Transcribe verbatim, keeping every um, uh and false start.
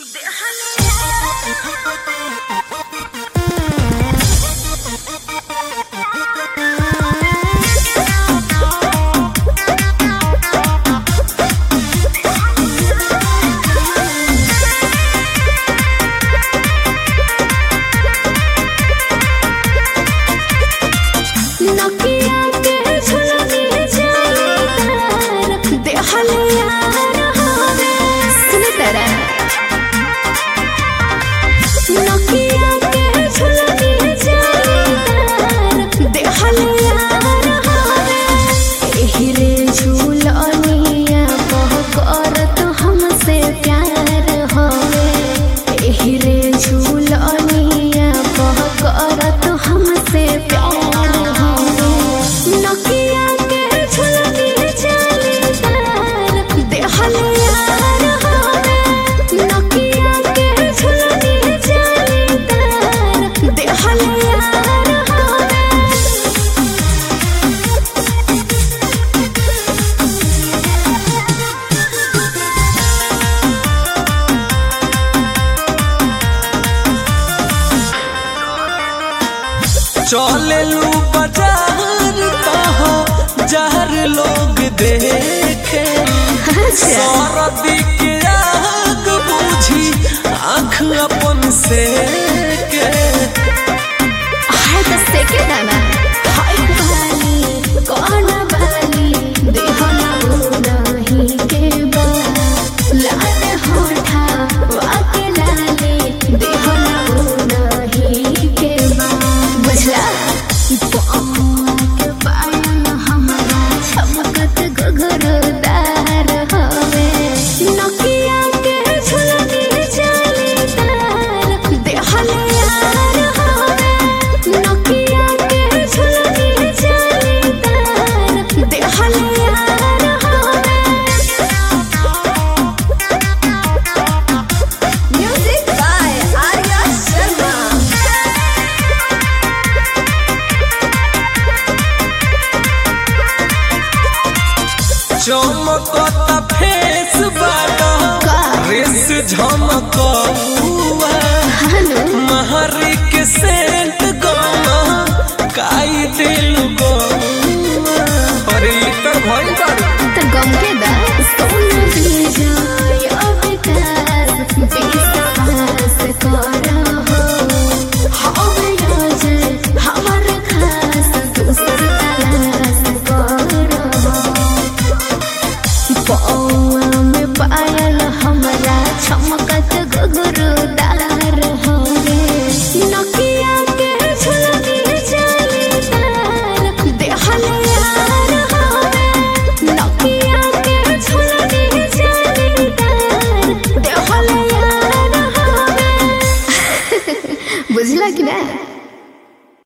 चलेलू बाजार कहाँ जहर लोग देखे सरदी के आग बुझी आँख अपन से के हाय तो सेके दाना हाय बाली कौन बाली देहना नहीं के बा लाल होठा वाके लाले देहना नहीं के बा बुझला के पायल हमारा चमकत गगरदार हवे नकिया के झुलनी जालीदार देहले यार हवे नकिया के झुलनी जालीदार देहले यार हवे म्यूजिक बाय आर्या शर्मा चमकता फेस बाटा रेस झमकौआ महरी के सेंट गमा काई दिल गौआ अरे इतर भइल बारू त गम के दा सोन भी जाय अब कास बेसवास करा हो हवे राजे हमर खास दूसर तलाश करा पौआ में पायल हमरा चमकत गगरदार होगे नकिया के झुलनी जालीदार देहले यार हवे नकिया के झुलनी जालीदार देहले यार हवे बुझला कि ना।